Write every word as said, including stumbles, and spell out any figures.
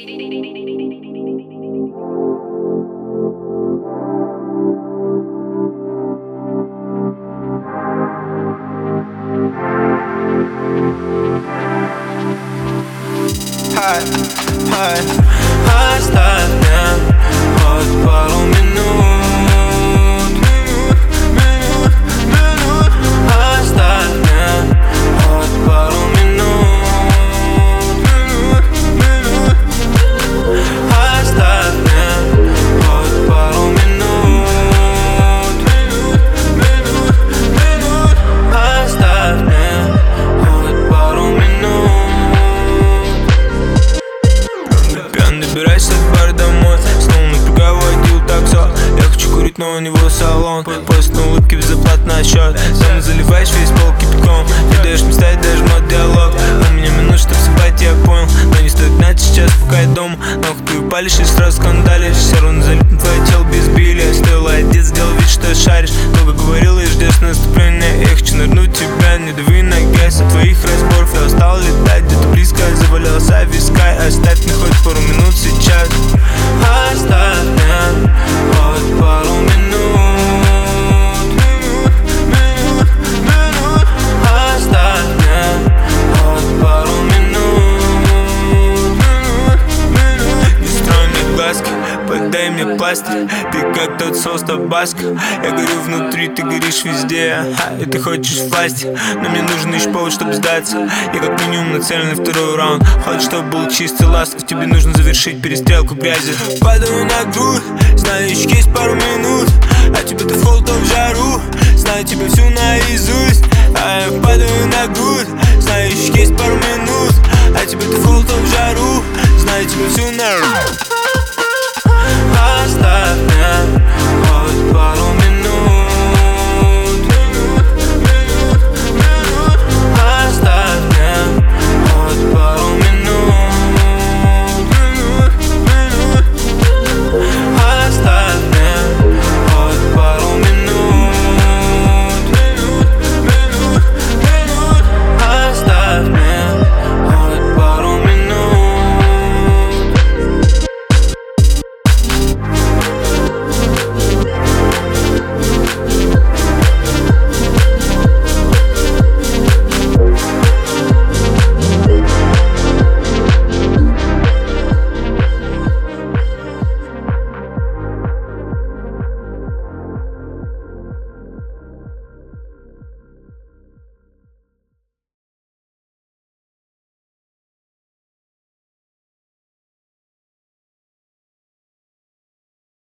Хай, хай, оставь меня хоть пару минут, минут, минут, минут. Оставь меня хоть пару минут, минут, минут. Оставь меня хоть пару минут, минут, минут, минут. Оставь меня хоть пару минут. Добирайся от бара домой, снова напрягаю водил таксо. Я хочу курить, но у него салон. Поезд на улыбке, безоплатный счет. Сам заливаешь весь пол кипятком. Не даешь мне ставить даже мой диалог. У меня минут, чтоб съебать, я понял. Но не стоит гнать сейчас, пока я дома. Нахуй ты упалишь и сразу скандалишь. Все равно залипнет твое тело без белья. Стоило одеться, сделал вид, что шаришь. Долго говорил и ждешь наступления. Я хочу нырнуть тебя, не дави на газ. От твоих разборов я устал летать. Где-то близко завалялся виска. Оставь мне хоть пару минут сейчас. Оставь меня хоть пару минут, минут, минут, минут. Оставь меня хоть пару минут, минут, минут. Не строй мне глазки, подай мне пластик. Ты как тот соус табаско. Я горю внутри, ты горишь везде. И ты хочешь власти, но мне нужен еще повод, чтобы сдаться. Я как минимум нацелен на второй раунд. Хочешь, чтобы был чистый ласков. Тебе нужно завершить перестрелку грязи. Падаю на грудь, знаю, еще есть пару минут. А тебе ты в холод, в жару. Знаю тебя всю наизусть. А я падаю на грудь, знаю, еще есть пару минут. А тебе ты в холод, в жару. Знаю тебя всю наизусть. Оставь меня хоть пару